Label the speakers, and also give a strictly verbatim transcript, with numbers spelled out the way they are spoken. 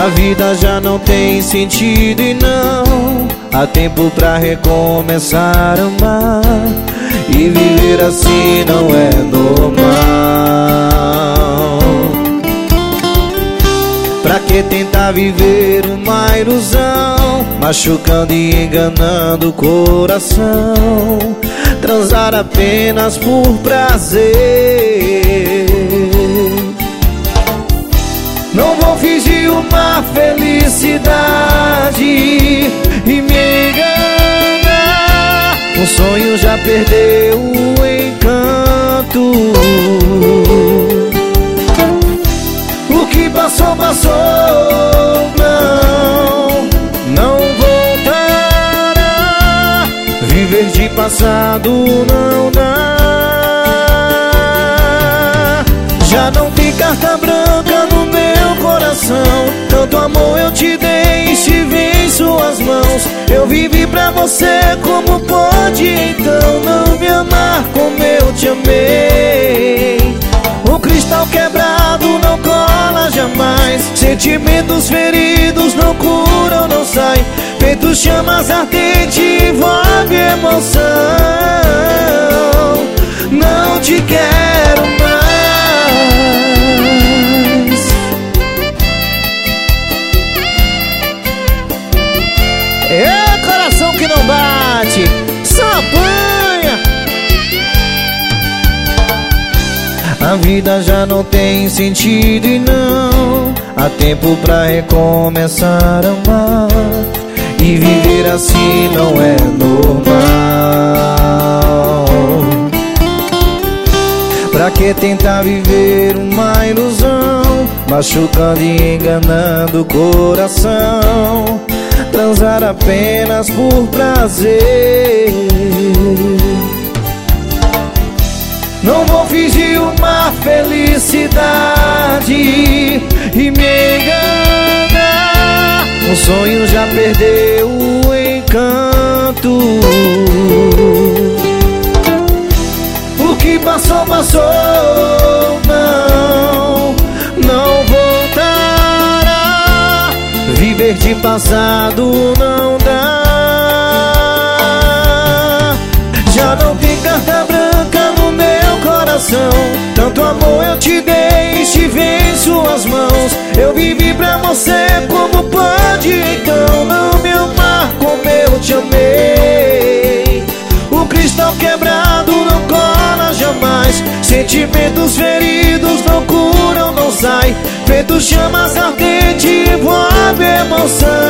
Speaker 1: A vida já não tem sentido e não há tempo pra recomeçar a amar. E viver assim não é normal. Pra que tentar viver uma ilusão, machucando e enganando o coração? Transar apenas por prazer. Não vou fingir uma felicidade e me enganar. Um sonho já perdeu o encanto. O que passou, passou, não, não voltará. Viver de passado não dá. Já não tem carta branca no meu coração. Tanto amor eu te dei, estive em suas mãos. Eu vivi pra você, como pode então não me amar como eu te amei? O cristal quebrado não cola jamais. Sentimentos feridos não curam, não saem. Feito chamas ardentes, envolve emoção. Não te quero mais. É coração que não bate, só apanha. A vida já não tem sentido e não há tempo pra recomeçar a amar. E viver assim não é normal. Pra que tentar viver uma ilusão, machucando e enganando o coração? Transar apenas por prazer. Não vou fingir uma felicidade e me enganar. Um sonho já perdeu o encanto. O que passou, passou, não, não voltará. Viver de passado não dá. Já não tem carta branca no meu coração. Tanto amor eu te dei, estive em suas mãos. Eu vivi pra você, como pode então não me amar como eu te amei? O cristal quebrado não cola jamais. Sentimentos feridos não curam, não saem. Feito chamas ardentes, envolve emoção.